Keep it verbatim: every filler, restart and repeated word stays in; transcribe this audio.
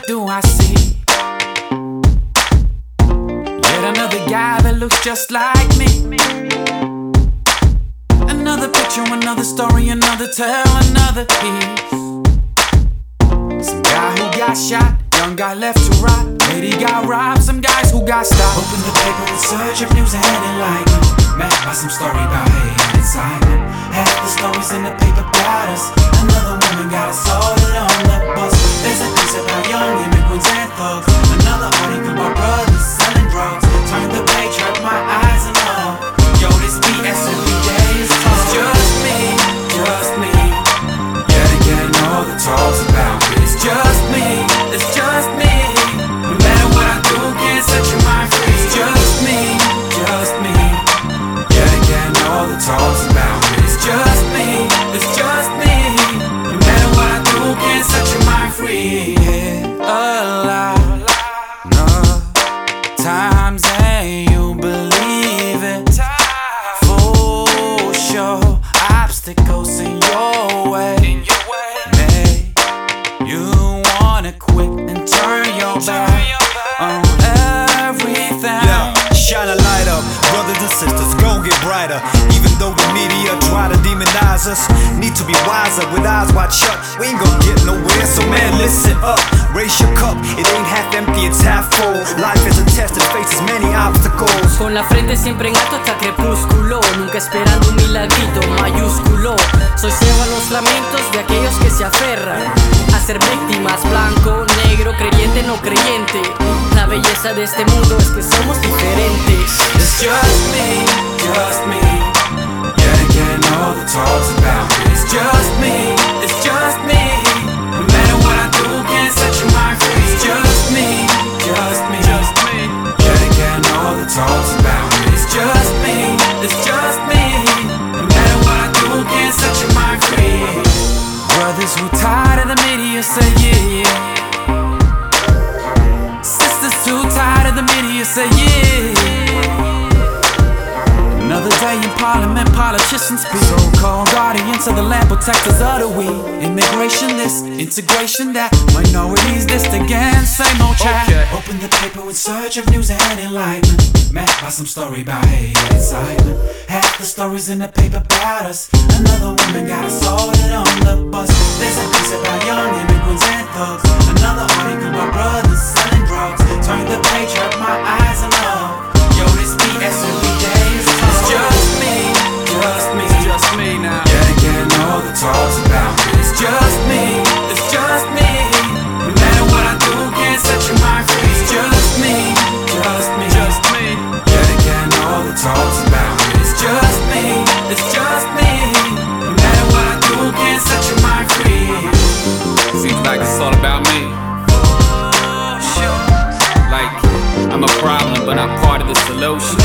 what do I see? Yet another guy that looks just like me. Another picture, another story, another tale, another piece. Some guy who got shot, young guy left to rot, lady got robbed, some guys who got stopped. Open the paper in search of news and enlightenment, met by some story about hate and excitement. Half the stories in the paper about us, another woman got assaulted on the bus. There's a piece about young immigrants and thugs, another article about brothers selling drugs. Turn the page, hurt my eyes and love. Yo, this B S every day is tough. It's just me, just me. Yet again, all the talks about me. It's just me, it's just me. No matter what I do, can't set your mind free. It's just me, just me. Yet again, all the talks about me. It's just me, it's just me. No matter what I do, can't set your mind free. Yeah, alive, no times and you believe it. For sure, obstacles in your way. Make you wanna quit and turn your back on everything. Yeah, shine a light up, brothers and sisters, gon' get brighter. Even though the media try to demonize us, need to be wiser with eyes wide shut. We ain't gon' get nowhere, so man, listen up. Raise your cup, it ain't half empty, it's half full. Life is a test that faces many obstacles. Con la frente siempre en alto hasta crepúsculo, nunca esperando un milagrito mayúsculo. Soy ciego a los lamentos de aquellos que se aferran a ser víctimas, blanco, negro, creyente, no creyente. La belleza de este mundo es que somos diferentes. It's just me, just me. Yet again, all the talks about me. It's just me, it's just me. No matter what I do, can't set your mind free. It's just me, just me, just me. Yet again, all the talks about me. It's just me, it's just me. No matter what I do, can't set your mind free. Brothers who tired of the media say yeah, yeah. Sisters too tired of the media say yeah. Another day in parliament, politicians speak. So-called guardians of the land, protectors of the weak. Immigration this, integration that. Minorities this again, same old chat. Okay. Open the paper in search of news and enlightenment, met by some story about hate and excitement. Half the stories in the paper about us, another woman got assaulted on the bus. There's a piece about young immigrants and thugs, another article about brothers selling drugs. Turn the page, hurt my eyes and love. Yo, this B S every day is tough. It's just me, just me, it's just me now. Yet again, all the talks about me. It's just me, it's just me. No matter what I do, can't set your mind free. It's just me, just me, just me. Yet again, all the talks about me. It's just me, it's just me. No matter what I do, can't set your mind free. Seems like it's all about me. Like I'm a problem, but I'm part of the solution.